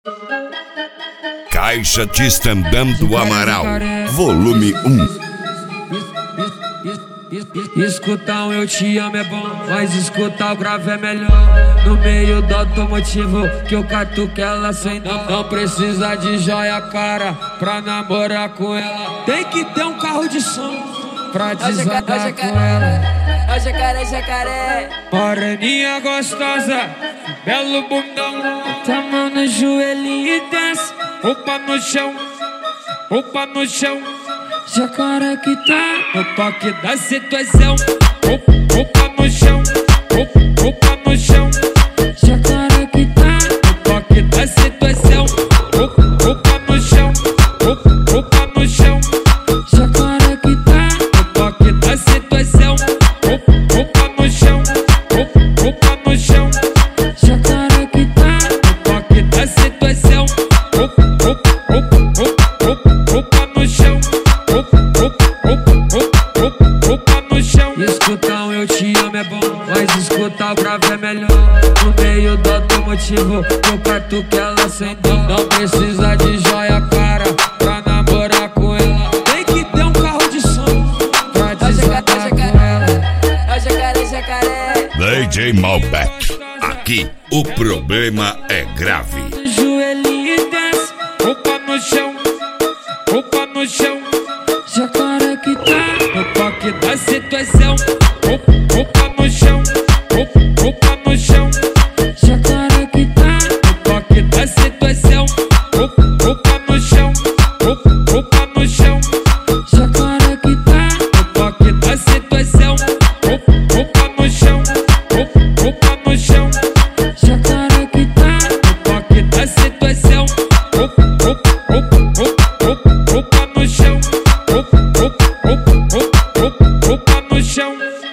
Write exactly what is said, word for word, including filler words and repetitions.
Caixa te estandando Amaral, volume um. Escutar um eu te amo é bom, mas escutar o grave é melhor. No meio do automotivo que eu catuco ela sem dó. Não precisa de joia cara pra namorar com ela. Tem que ter um carro de som pra desandar com ela. Ó jacaré, jacaré. Moreninha gostosa, belo bundão. Tá mão no joelhinho e desce, roupa no chão, roupa no chão. Jacaré que tá no toque da situação. Roupa no chão, roupa no chão. Jacaré que tá no toque da situação. Roupa no chão, roupa no chão. Jacaré que tá no toque da situação. Roupa no chão, roupa no chão. Jacaré que tá no toque da situação. Roupa no chão. Escutar um eu te amo é bom, mas escutar o grave é melhor. No meio do automotivo eu catuco ela sem dó. Não precisa de joia cara pra namorar com ela. Tem que ter um carro de som pra desandar com ela. Ó jacaré, jacaré. D J Malbec, aqui o problema é grave. Joelhinho e desce, roupa no chão, roupa no chão. Jacaré que tá no toque da situação. Roupa no chão, roupa no chão. Jacaré que tá no toque da situação. Roupa no chão, roupa no chão. Jacaré que tá no toque da situação. Roupa no chão, roupa no chão. Jacaré que tá no toque da situação. Roupa no chão. Roupa no chão.